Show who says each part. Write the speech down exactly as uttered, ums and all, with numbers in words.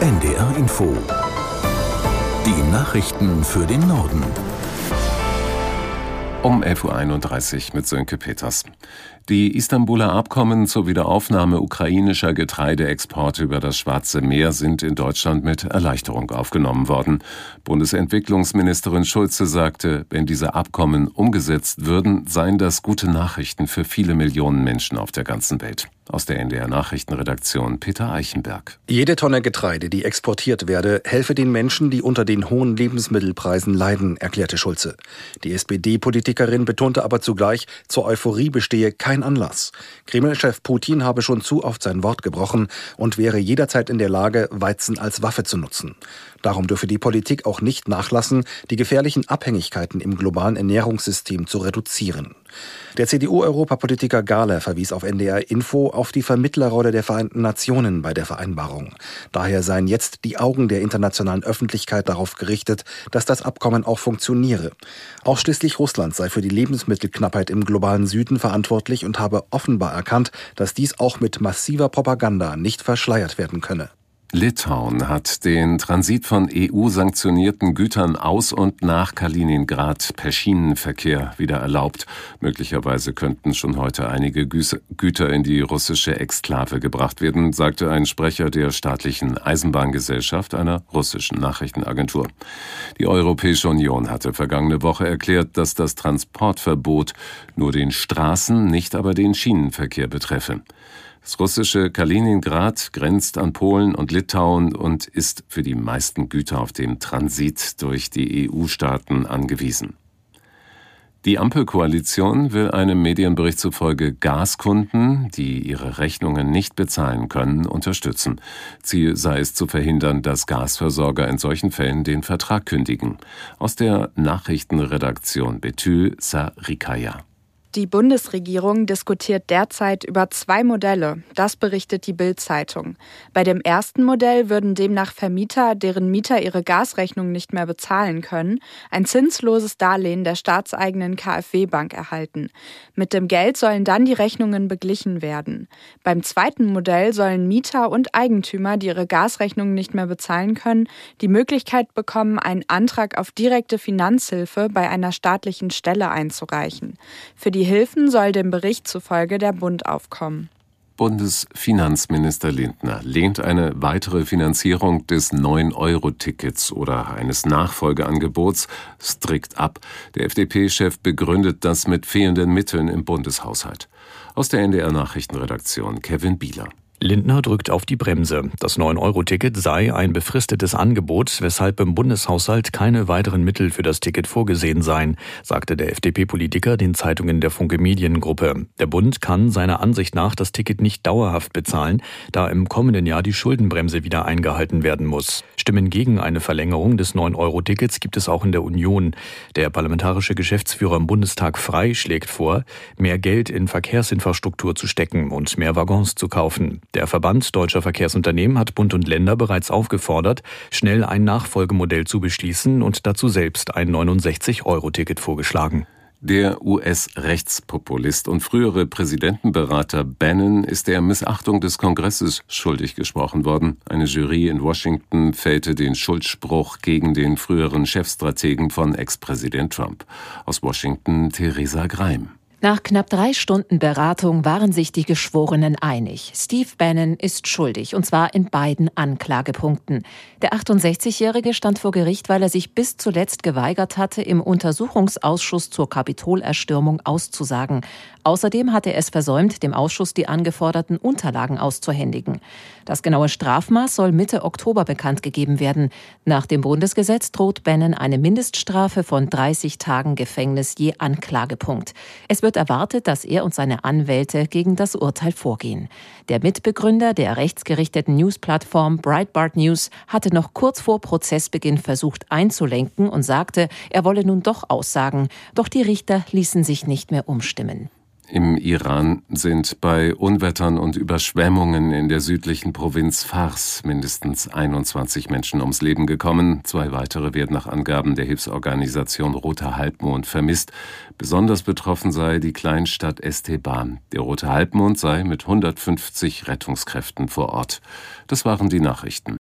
Speaker 1: N D R Info. Die Nachrichten für den Norden.
Speaker 2: Um elf Uhr einunddreißig mit Sönke Peters. Die Istanbuler Abkommen zur Wiederaufnahme ukrainischer Getreideexporte über das Schwarze Meer sind in Deutschland mit Erleichterung aufgenommen worden. Bundesentwicklungsministerin Schulze sagte, wenn diese Abkommen umgesetzt würden, seien das gute Nachrichten für viele Millionen Menschen auf der ganzen Welt. Aus der N D R-Nachrichtenredaktion Peter Eichenberg.
Speaker 3: Jede Tonne Getreide, die exportiert werde, helfe den Menschen, die unter den hohen Lebensmittelpreisen leiden, erklärte Schulze. Die S P D-Politikerin betonte aber zugleich, zur Euphorie bestehe kein Anlass. Kreml-Chef Putin habe schon zu oft sein Wort gebrochen und wäre jederzeit in der Lage, Weizen als Waffe zu nutzen. Darum dürfe die Politik auch nicht nachlassen, die gefährlichen Abhängigkeiten im globalen Ernährungssystem zu reduzieren. Der C D U-Europapolitiker Gahler verwies auf N D R Info auf die Vermittlerrolle der Vereinten Nationen bei der Vereinbarung. Daher seien jetzt die Augen der internationalen Öffentlichkeit darauf gerichtet, dass das Abkommen auch funktioniere. Ausschließlich Russland sei für die Lebensmittelknappheit im globalen Süden verantwortlich und habe offenbar erkannt, dass dies auch mit massiver Propaganda nicht verschleiert werden könne.
Speaker 2: Litauen hat den Transit von E U-sanktionierten Gütern aus und nach Kaliningrad per Schienenverkehr wieder erlaubt. Möglicherweise könnten schon heute einige Güter in die russische Exklave gebracht werden, sagte ein Sprecher der staatlichen Eisenbahngesellschaft, einer russischen Nachrichtenagentur. Die Europäische Union hatte vergangene Woche erklärt, dass das Transportverbot nur den Straßen-, nicht aber den Schienenverkehr betreffe. Das russische Kaliningrad grenzt an Polen und Litauen und ist für die meisten Güter auf dem Transit durch die E U-Staaten angewiesen. Die Ampelkoalition will einem Medienbericht zufolge Gaskunden, die ihre Rechnungen nicht bezahlen können, unterstützen. Ziel sei es zu verhindern, dass Gasversorger in solchen Fällen den Vertrag kündigen. Aus der Nachrichtenredaktion Betül Sarikaya.
Speaker 4: Die Bundesregierung diskutiert derzeit über zwei Modelle. Das berichtet die Bild-Zeitung. Bei dem ersten Modell würden demnach Vermieter, deren Mieter ihre Gasrechnung nicht mehr bezahlen können, ein zinsloses Darlehen der staatseigenen K f W-Bank erhalten. Mit dem Geld sollen dann die Rechnungen beglichen werden. Beim zweiten Modell sollen Mieter und Eigentümer, die ihre Gasrechnung nicht mehr bezahlen können, die Möglichkeit bekommen, einen Antrag auf direkte Finanzhilfe bei einer staatlichen Stelle einzureichen. Für die Die Hilfen soll dem Bericht zufolge der Bund aufkommen.
Speaker 2: Bundesfinanzminister Lindner lehnt eine weitere Finanzierung des neun Euro Tickets oder eines Nachfolgeangebots strikt ab. Der F D P-Chef begründet das mit fehlenden Mitteln im Bundeshaushalt. Aus der N D R-Nachrichtenredaktion Kevin Bieler.
Speaker 5: Lindner drückt auf die Bremse. Das neun Euro Ticket sei ein befristetes Angebot, weshalb im Bundeshaushalt keine weiteren Mittel für das Ticket vorgesehen seien, sagte der F D P-Politiker den Zeitungen der Funke Mediengruppe. Der Bund kann seiner Ansicht nach das Ticket nicht dauerhaft bezahlen, da im kommenden Jahr die Schuldenbremse wieder eingehalten werden muss. Stimmen gegen eine Verlängerung des neun Euro Tickets gibt es auch in der Union. Der parlamentarische Geschäftsführer im Bundestag Frey schlägt vor, mehr Geld in Verkehrsinfrastruktur zu stecken und mehr Waggons zu kaufen. Der Verband Deutscher Verkehrsunternehmen hat Bund und Länder bereits aufgefordert, schnell ein Nachfolgemodell zu beschließen und dazu selbst ein neunundsechzig Euro Ticket vorgeschlagen.
Speaker 2: Der U S-Rechtspopulist und frühere Präsidentenberater Bannon ist der Missachtung des Kongresses schuldig gesprochen worden. Eine Jury in Washington fällte den Schuldspruch gegen den früheren Chefstrategen von Ex-Präsident Trump. Aus Washington Theresa Greim.
Speaker 6: Nach knapp drei Stunden Beratung waren sich die Geschworenen einig. Steve Bannon ist schuldig, und zwar in beiden Anklagepunkten. Der achtundsechzigjährige stand vor Gericht, weil er sich bis zuletzt geweigert hatte, im Untersuchungsausschuss zur Kapitolerstürmung auszusagen. Außerdem hatte er es versäumt, dem Ausschuss die angeforderten Unterlagen auszuhändigen. Das genaue Strafmaß soll Mitte Oktober bekannt gegeben werden. Nach dem Bundesgesetz droht Bannon eine Mindeststrafe von dreißig Tagen Gefängnis je Anklagepunkt. Es wird erwartet, dass er und seine Anwälte gegen das Urteil vorgehen. Der Mitbegründer der rechtsgerichteten Newsplattform Breitbart News hatte noch kurz vor Prozessbeginn versucht einzulenken und sagte, er wolle nun doch aussagen. Doch die Richter ließen sich nicht mehr umstimmen.
Speaker 2: Im Iran sind bei Unwettern und Überschwemmungen in der südlichen Provinz Fars mindestens einundzwanzig Menschen ums Leben gekommen. Zwei weitere werden nach Angaben der Hilfsorganisation Roter Halbmond vermisst. Besonders betroffen sei die Kleinstadt Esteban. Der Rote Halbmond sei mit hundertfünfzig Rettungskräften vor Ort. Das waren die Nachrichten.